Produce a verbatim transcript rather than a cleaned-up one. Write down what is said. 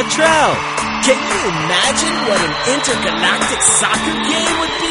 Montreal. Can you imagine what an intergalactic soccer game would be?